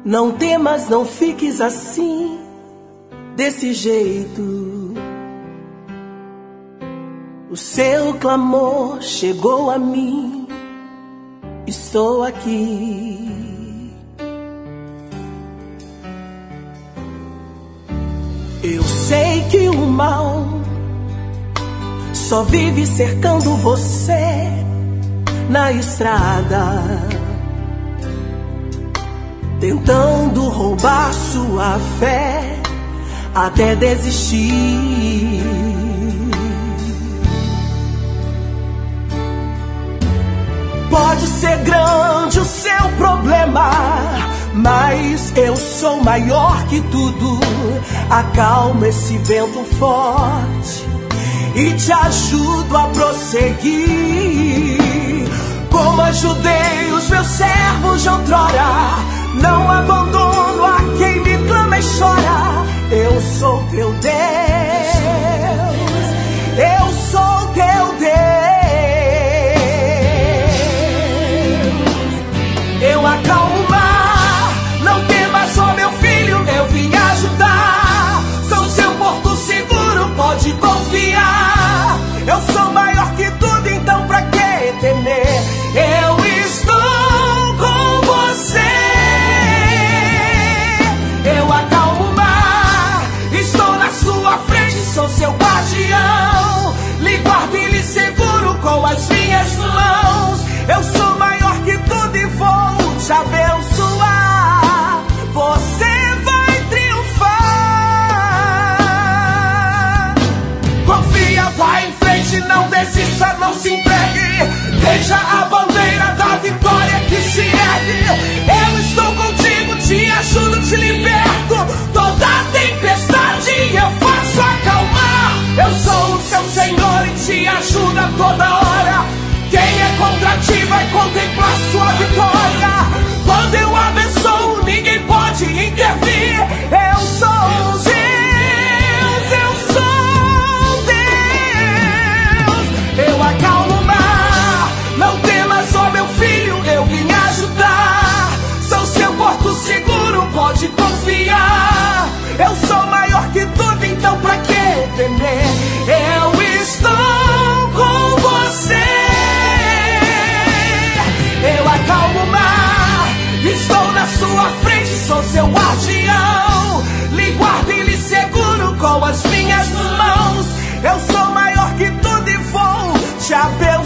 Não temas, não fiques assim, desse jeito. O seu clamor chegou a mim, estou aqui. Eu sei que o mal só vive cercando você na estrada, tentando roubar sua fé até desistir. Pode ser grande o seu problema, mas eu sou maior que tudo. Acalma esse vento forte e te ajudo a prosseguir. Como ajudei os meus servos de outrora, não abandono a quem me clama e chora. Eu sou teu Deus, eu sou teu Deus. Eu acalmo o mar, não temas, ó meu filho, eu vim ajudar. Sou seu porto seguro, pode confiar. Eu sou maior que tudo, então pra que temer? Eu estou com você. Eu acalmo o mar, estou na sua frente, sou seu guardião. Lhe guardo e lhe seguro com as minhas mãos. Eu sou maior que tudo e vou te abençoar. Você vai triunfar. Confia, vai em frente, não desista, não se entregue. Veja a bandeira da vitória que se ergue. Eu estou contigo, te ajudo, te liberto. Toda tempestade eu faço acalmar. Eu sou o seu Senhor e te ajudo a toda hora. Quem é contra ti vai contemplar sua vitória. Quando eu abençoo, ninguém pode intervir. Eu sou Deus, eu sou Deus. Eu acalmo o mar, não temas, ó meu filho, eu vim ajudar. Sou seu porto seguro, pode confiar. Eu sou maior que tudo, então pra que temer? Eu estou com você. Eu acalmo o mar, estou na sua frente, sou seu guardião. Lhe guardo e lhe seguro com as minhas mãos. Eu sou maior que tudo e vou te abençoar.